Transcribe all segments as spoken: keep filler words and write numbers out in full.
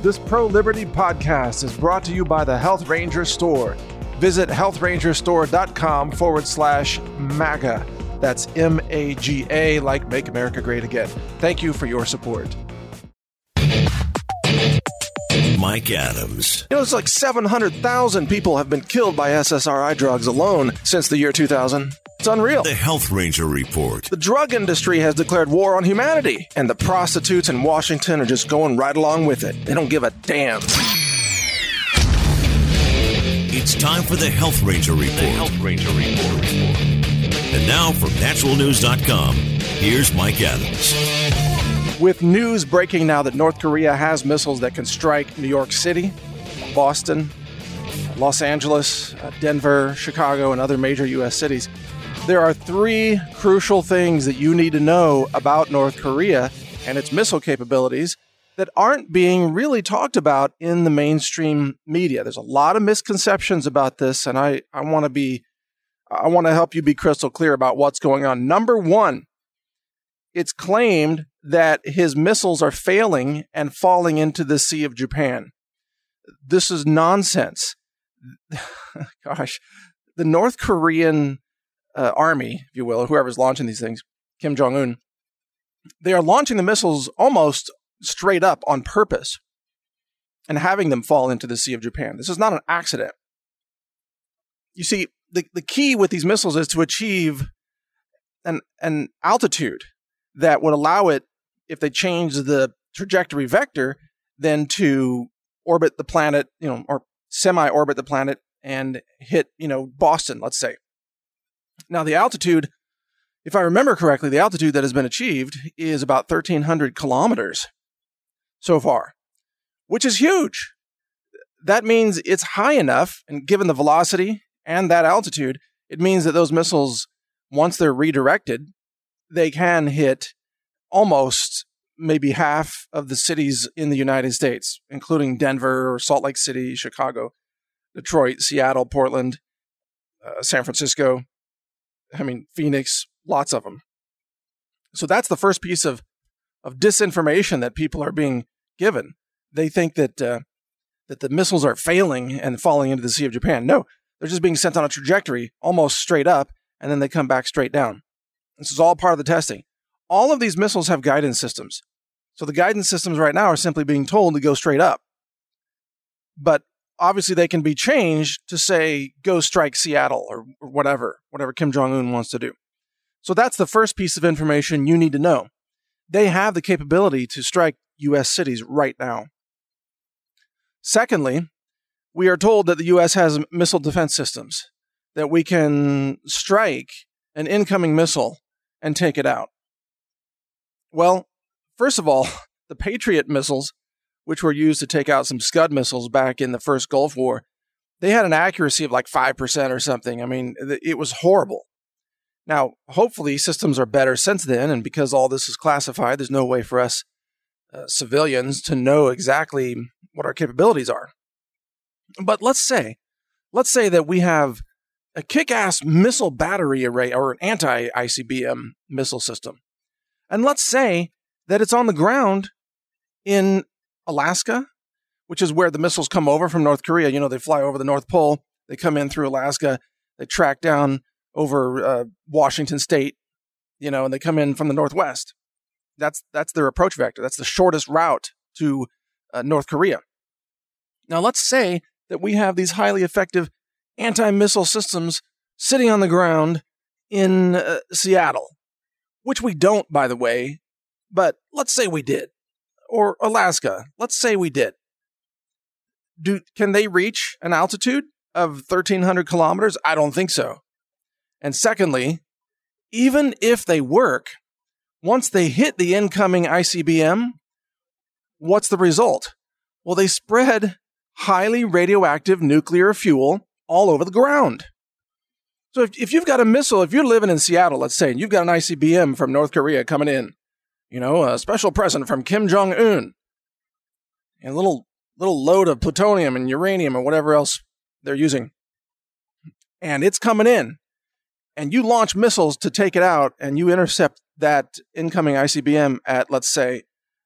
This pro-liberty podcast is brought to you by the Health Ranger Store. Visit health ranger store dot com forward slash MAGA. That's M A G A, like Make America Great Again. Thank you for your support. Mike Adams. You know, it's like seven hundred thousand people have been killed by S S R I drugs alone since the year two thousand. It's unreal. The Health Ranger Report. The drug industry has declared war on humanity, and the prostitutes in Washington are just going right along with it. They don't give a damn. It's time for the Health Ranger Report. The Health Ranger Report. And now from natural news dot com, here's Mike Adams. With news breaking now that North Korea has missiles that can strike New York City, Boston, Los Angeles, uh, Denver, Chicago, and other major U S cities, there are three crucial things that you need to know about North Korea and its missile capabilities that aren't being really talked about in the mainstream media. There's a lot of misconceptions about this, and I, I want to be I want to help you be crystal clear about what's going on. Number one, it's claimed that his missiles are failing and falling into the Sea of Japan. This is nonsense. Gosh, the North Korean uh, army, if you will, or whoever's launching these things, Kim Jong-un, they are launching the missiles almost straight up on purpose and having them fall into the Sea of Japan. This is not an accident. You see, the, the key with these missiles is to achieve an, an altitude that would allow it, if they change the trajectory vector, then to orbit the planet, you know, or semi-orbit the planet and hit, you know, Boston, let's say. Now, the altitude, if I remember correctly, the altitude that has been achieved is about thirteen hundred kilometers so far, which is huge. That means it's high enough, and given the velocity and that altitude, it means that those missiles, once they're redirected, they can hit almost maybe half of the cities in the United States, including Denver, Salt Lake City, Chicago, Detroit, Seattle, Portland, uh, San Francisco, I mean, Phoenix, lots of them. So that's the first piece of, of disinformation that people are being given. They think that uh, that the missiles are failing and falling into the Sea of Japan. No, they're just being sent on a trajectory almost straight up, and then they come back straight down. This is all part of the testing. All of these missiles have guidance systems. So the guidance systems right now are simply being told to go straight up. But obviously they can be changed to say, go strike Seattle or whatever, whatever Kim Jong-un wants to do. So that's the first piece of information you need to know. They have the capability to strike U S cities right now. Secondly, we are told that the U S has missile defense systems, that we can strike an incoming missile and take it out. Well, first of all, the Patriot missiles, which were used to take out some Scud missiles back in the first Gulf War, they had an accuracy of like five percent or something. I mean, it was horrible. Now, hopefully systems are better since then, and because all this is classified, there's no way for us uh, civilians to know exactly what our capabilities are. But let's say, let's say that we have a kick-ass missile battery array or an anti-I C B M missile system. And let's say that it's on the ground in Alaska, which is where the missiles come over from North Korea. You know, they fly over the North Pole, they come in through Alaska, they track down over uh, Washington State, you know, and they come in from the Northwest. That's that's their approach vector. That's the shortest route to uh, North Korea. Now, let's say that we have these highly effective anti-missile systems sitting on the ground in uh, Seattle, which we don't, by the way, but let's say we did. Or Alaska, let's say we did. Do can they reach an altitude of thirteen hundred kilometers? I don't think so. And secondly, even if they work, once they hit the incoming I C B M, what's the result? Well, they spread highly radioactive nuclear fuel all over the ground. So if, if you've got a missile, if you're living in Seattle, let's say, and you've got an I C B M from North Korea coming in, you know, a special present from Kim Jong-un, and a little little load of plutonium and uranium or whatever else they're using, and it's coming in, and you launch missiles to take it out, and you intercept that incoming I C B M at, let's say,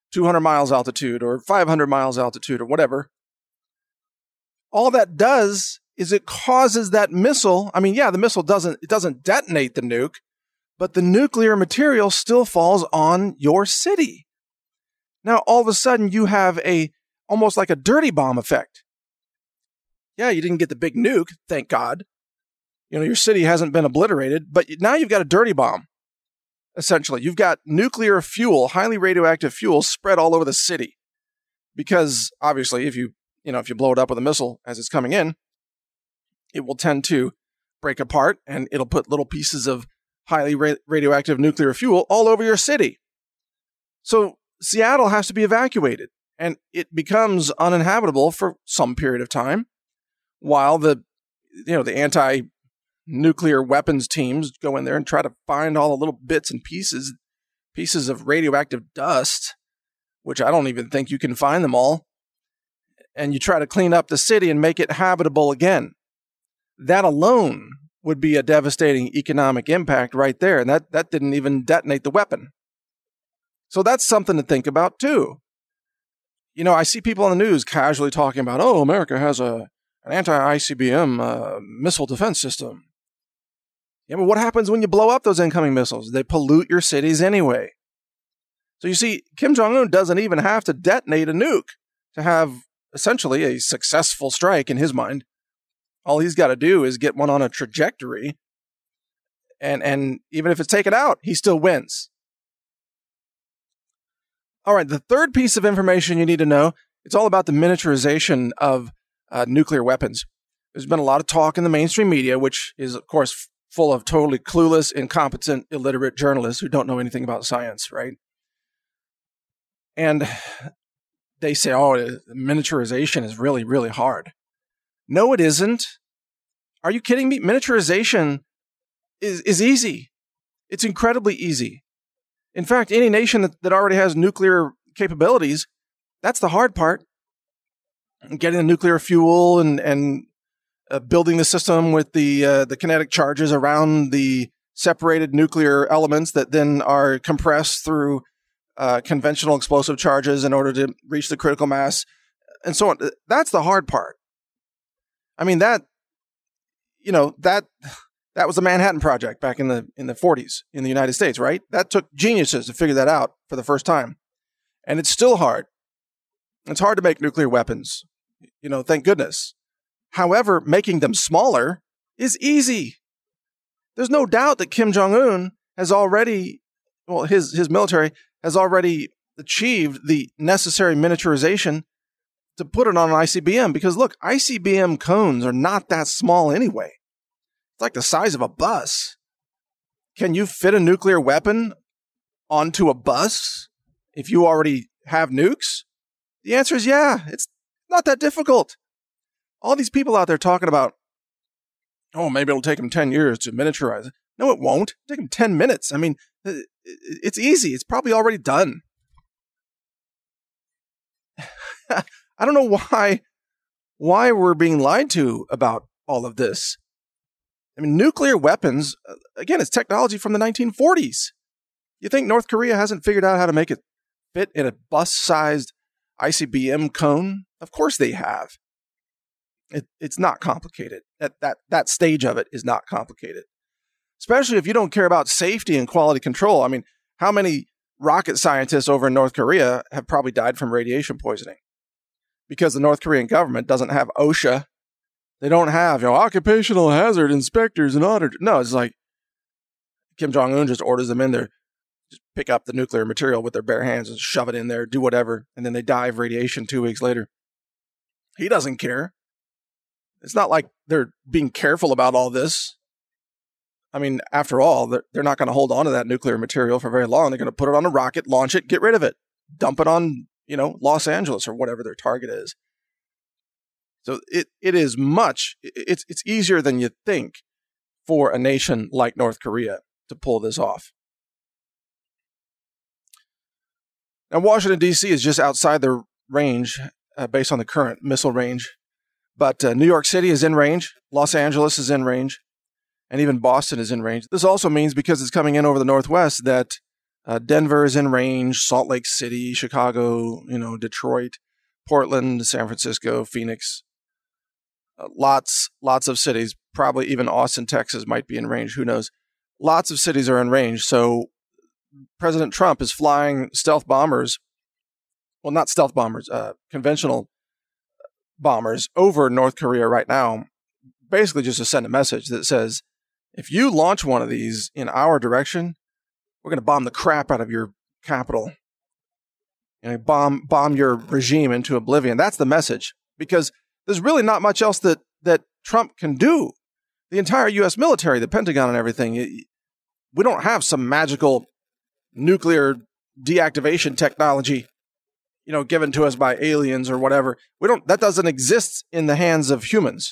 two hundred miles altitude or five hundred miles altitude or whatever, all that does is it causes that missile. I mean, yeah, the missile doesn't, it doesn't detonate the nuke, but the nuclear material still falls on your city. Now, all of a sudden you have a, almost like a dirty bomb effect. Yeah, you didn't get the big nuke, thank God. You know, your city hasn't been obliterated, but now you've got a dirty bomb. Essentially, you've got nuclear fuel, highly radioactive fuel spread all over the city. Because obviously, if you, you know, if you blow it up with a missile as it's coming in, it will tend to break apart and it'll put little pieces of highly ra- radioactive nuclear fuel all over your city. So Seattle has to be evacuated and it becomes uninhabitable for some period of time while the, you know, the anti-nuclear weapons teams go in there and try to find all the little bits and pieces, pieces of radioactive dust, which I don't even think you can find them all. And you try to clean up the city and make it habitable again. That alone would be a devastating economic impact right there. And that, that didn't even detonate the weapon. So that's something to think about too. You know, I see people on the news casually talking about, oh, America has a an anti-I C B M uh, missile defense system. Yeah, but what happens when you blow up those incoming missiles? They pollute your cities anyway. So you see, Kim Jong-un doesn't even have to detonate a nuke to have essentially a successful strike in his mind. All he's got to do is get one on a trajectory, and and even if it's taken out, he still wins. All right, the third piece of information you need to know, it's all about the miniaturization of uh, nuclear weapons. There's been a lot of talk in the mainstream media, which is, of course, f- full of totally clueless, incompetent, illiterate journalists who don't know anything about science, right? And they say, oh, miniaturization is really, really hard. No, it isn't. Are you kidding me? Miniaturization is, is easy. It's incredibly easy. In fact, any nation that, that already has nuclear capabilities, that's the hard part. Getting the nuclear fuel and, and uh, building the system with the uh, the kinetic charges around the separated nuclear elements that then are compressed through uh, conventional explosive charges in order to reach the critical mass and so on. That's the hard part. I mean, that, you know, that that was the Manhattan Project back in the in the forties in the United States, right? That took geniuses to figure that out for the first time. And it's still hard. It's hard to make nuclear weapons, you know, thank goodness. However, making them smaller is easy. There's no doubt that Kim Jong-un has already, well, his, his military has already achieved the necessary miniaturization to put it on an I C B M. Because look, I C B M cones are not that small anyway. It's like the size of a bus. Can you fit a nuclear weapon onto a bus if you already have nukes? The answer is yeah. It's not that difficult. All these people out there talking about, oh, maybe it'll take them ten years to miniaturize it. No, it won't. It'll take them ten minutes. I mean, it's easy. It's probably already done. I don't know why, why we're being lied to about all of this. I mean, nuclear weapons, again, it's technology from the nineteen forties. You think North Korea hasn't figured out how to make it fit in a bus-sized I C B M cone? Of course they have. It, it's not complicated. That, that, that stage of it is not complicated. Especially if you don't care about safety and quality control. I mean, how many rocket scientists over in North Korea have probably died from radiation poisoning? Because the North Korean government doesn't have OSHA. They don't have, you know, occupational hazard inspectors and auditors. No, it's like Kim Jong-un just orders them in there, just pick up the nuclear material with their bare hands and shove it in there, do whatever, and then they die of radiation two weeks later. He doesn't care. It's not like they're being careful about all this. I mean, after all, they're, they're not going to hold on to that nuclear material for very long. They're going to put it on a rocket, launch it, get rid of it, dump it on, you know, Los Angeles or whatever their target is. So it, it is much, it's, it's easier than you think for a nation like North Korea to pull this off. Now, Washington, D C is just outside the range uh, based on the current missile range. But uh, New York City is in range, Los Angeles is in range, and even Boston is in range. This also means, because it's coming in over the Northwest, that Uh, Denver is in range, Salt Lake City, Chicago, you know, Detroit, Portland, San Francisco, Phoenix. Uh, lots, lots of cities, probably even Austin, Texas might be in range. Who knows? Lots of cities are in range. So President Trump is flying stealth bombers, well, not stealth bombers, uh, conventional bombers over North Korea right now, basically just to send a message that says, if you launch one of these in our direction, we're going to bomb the crap out of your capital. You know, bomb bomb your regime into oblivion. That's the message, because there's really not much else that, that Trump can do. The entire U S military, the Pentagon and everything, we don't have some magical nuclear deactivation technology, you know, given to us by aliens or whatever. We don't, that doesn't exist in the hands of humans.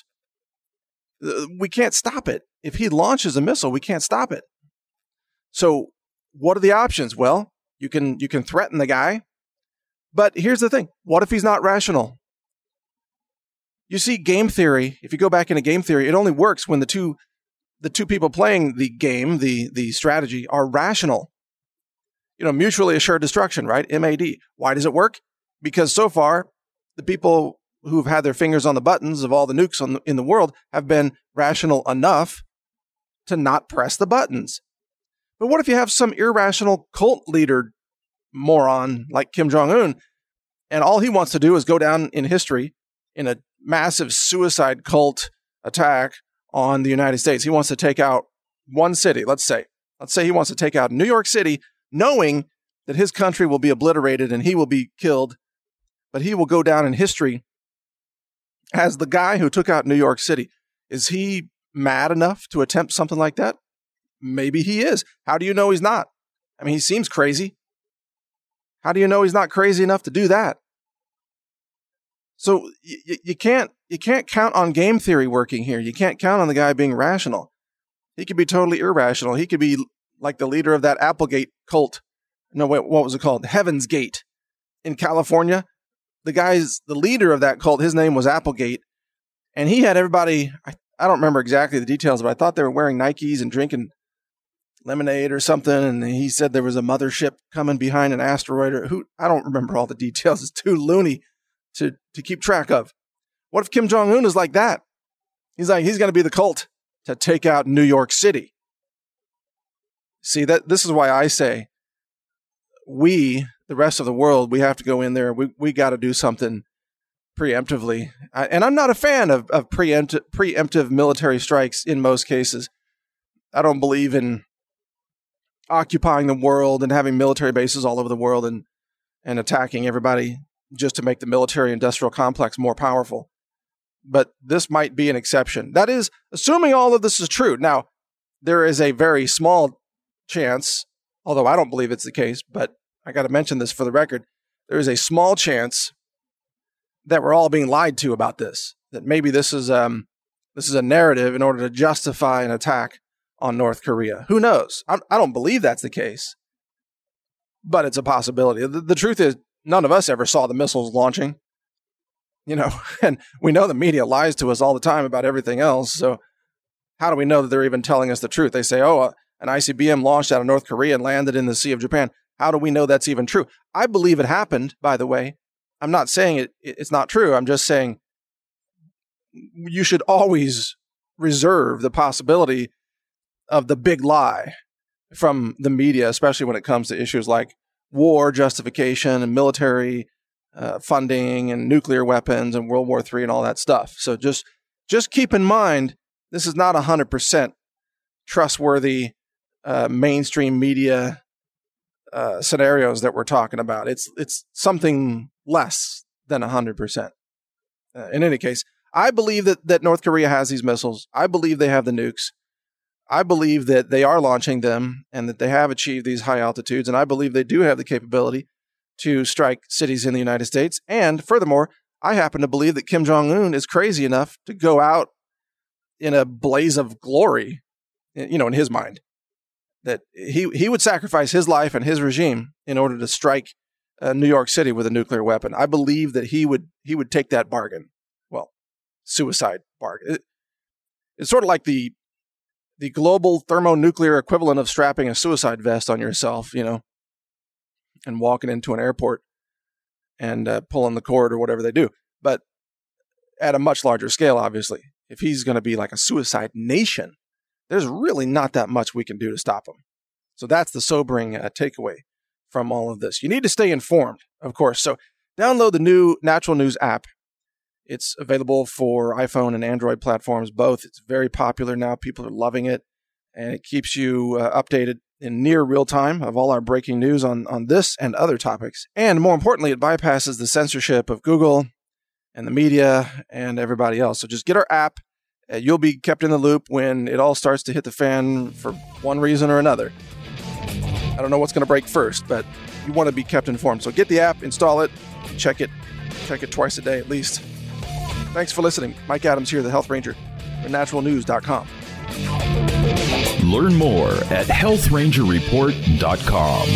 We can't stop it. If he launches a missile, we can't stop it. So what are the options? Well, you can, you can threaten the guy, but here's the thing. What if he's not rational? You see, game theory, if you go back into game theory, it only works when the two the two people playing the game, the, the strategy, are rational. You know, mutually assured destruction, right? M A D. Why does it work? Because so far, the people who've had their fingers on the buttons of all the nukes on the, in the world have been rational enough to not press the buttons. But what if you have some irrational cult leader moron like Kim Jong-un, and all he wants to do is go down in history in a massive suicide cult attack on the United States? He wants to take out one city, let's say. Let's say he wants to take out New York City, knowing that his country will be obliterated and he will be killed, but he will go down in history as the guy who took out New York City. Is he mad enough to attempt something like that? Maybe he is. How do you know he's not? I mean, he seems crazy. How do you know he's not crazy enough to do that? So you, you can't you can't count on game theory working here. You can't count on the guy being rational. He could be totally irrational. He could be like the leader of that Applegate cult. No, wait, what was it called? Heaven's Gate in California. The guy's the leader of that cult. His name was Applegate, and he had everybody. I, I don't remember exactly the details, but I thought they were wearing Nikes and drinking lemonade or something. And he said there was a mothership coming behind an asteroid. Or who? I don't remember all the details. It's too loony to to keep track of. What if Kim Jong-un is like that? He's like, he's going to be the cult to take out New York City. See, that this is why I say we, the rest of the world, we have to go in there. We we got to do something preemptively. I, and I'm not a fan of, of preempt, preemptive military strikes in most cases. I don't believe in occupying the world and having military bases all over the world and, and attacking everybody just to make the military industrial complex more powerful. But this might be an exception. That is, assuming all of this is true. Now, there is a very small chance, although I don't believe it's the case, but I got to mention this for the record. There is a small chance that we're all being lied to about this, that maybe this is um this is a narrative in order to justify an attack on North Korea. Who knows? I, I don't believe that's the case, but it's a possibility. The, the truth is, none of us ever saw the missiles launching, you know, and we know the media lies to us all the time about everything else. So how do we know that they're even telling us the truth? They say, oh, uh, an I C B M launched out of North Korea and landed in the Sea of Japan. How do we know that's even true? I believe it happened, by the way. I'm not saying it, it's not true. I'm just saying you should always reserve the possibility of the big lie from the media, especially when it comes to issues like war justification and military uh, funding and nuclear weapons and World War Three and all that stuff. So just just keep in mind, this is not one hundred percent trustworthy uh, mainstream media uh, scenarios that we're talking about. It's it's something less than one hundred percent. Uh, in any case, I believe that, that North Korea has these missiles. I believe they have the nukes. I believe that they are launching them and that they have achieved these high altitudes. And I believe they do have the capability to strike cities in the United States. And furthermore, I happen to believe that Kim Jong-un is crazy enough to go out in a blaze of glory, you know, in his mind, that he, he would sacrifice his life and his regime in order to strike uh, New York City with a nuclear weapon. I believe that he would he would take that bargain. Well, suicide bargain. It, it's sort of like the the global thermonuclear equivalent of strapping a suicide vest on yourself, you know. and walking into an airport and uh, pulling the cord or whatever they do. But at a much larger scale, obviously, if he's going to be like a suicide nation, there's really not that much we can do to stop him. So that's the sobering uh, takeaway from all of this. You need to stay informed, of course. So download the new Natural News app. It's available for iPhone and Android platforms, both. It's very popular now. People are loving it. And it keeps you uh, updated in near real time of all our breaking news on, on this and other topics. And more importantly, it bypasses the censorship of Google and the media and everybody else. So just get our app. Uh, you'll be kept in the loop when it all starts to hit the fan for one reason or another. I don't know what's going to break first, but you want to be kept informed. So get the app, install it, check it. Check it twice a day at least. Thanks for listening. Mike Adams here, the Health Ranger, for natural news dot com. Learn more at health ranger report dot com.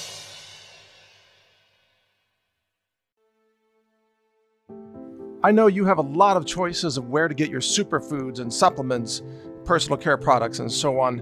I know you have a lot of choices of where to get your superfoods and supplements, personal care products, and so on.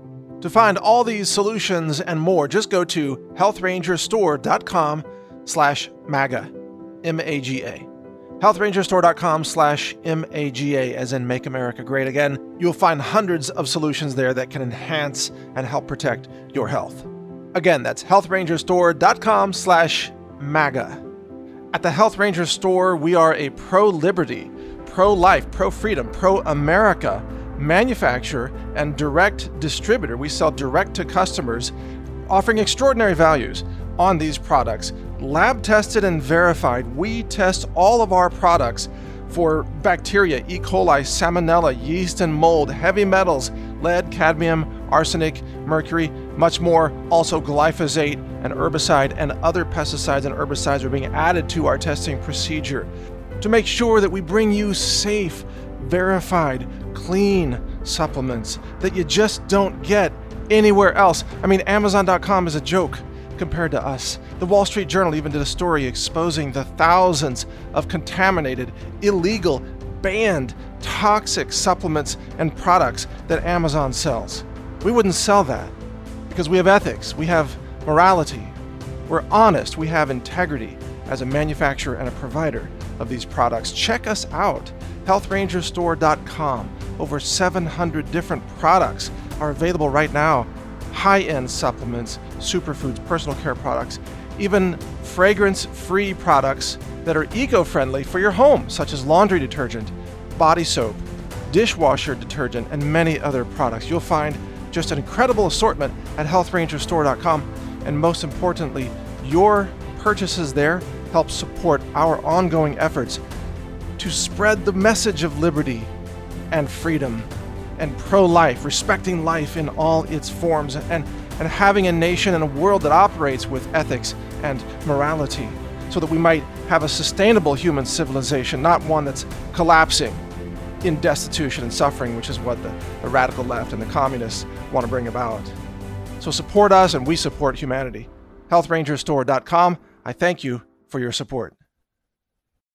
To find all these solutions and more, just go to health ranger store dot com slash MAGA, M A G A. health ranger store dot com slash M A G A, as in Make America Great Again. You'll find hundreds of solutions there that can enhance and help protect your health. Again, that's health ranger store dot com slash MAGA. At the Health Ranger Store, we are a pro-liberty, pro-life, pro-freedom, pro-America manufacturer and direct distributor. We sell direct to customers, offering extraordinary values on these products. Lab tested and verified. We test all of our products for bacteria, E. coli, salmonella, yeast and mold, heavy metals, lead, cadmium, arsenic, mercury, much more. Also glyphosate, an herbicide, and other pesticides and herbicides are being added to our testing procedure to make sure that we bring you safe, verified, clean supplements that you just don't get anywhere else. I mean, Amazon dot com is a joke compared to us. The Wall Street Journal even did a story exposing the thousands of contaminated, illegal, banned, toxic supplements and products that Amazon sells. We wouldn't sell that because we have ethics, we have morality, we're honest, we have integrity as a manufacturer and a provider of these products. Check us out, health ranger store dot com. Over seven hundred different products are available right now. High-end supplements, superfoods, personal care products, even fragrance-free products that are eco-friendly for your home, such as laundry detergent, body soap, dishwasher detergent, and many other products. You'll find just an incredible assortment at health ranger store dot com, and most importantly, your purchases there help support our ongoing efforts to spread the message of liberty and freedom and pro-life, respecting life in all its forms, and, and having a nation and a world that operates with ethics and morality, so that we might have a sustainable human civilization, not one that's collapsing in destitution and suffering, which is what the, the radical left and the communists want to bring about. So support us, and we support humanity. health ranger store dot com. I thank you for your support.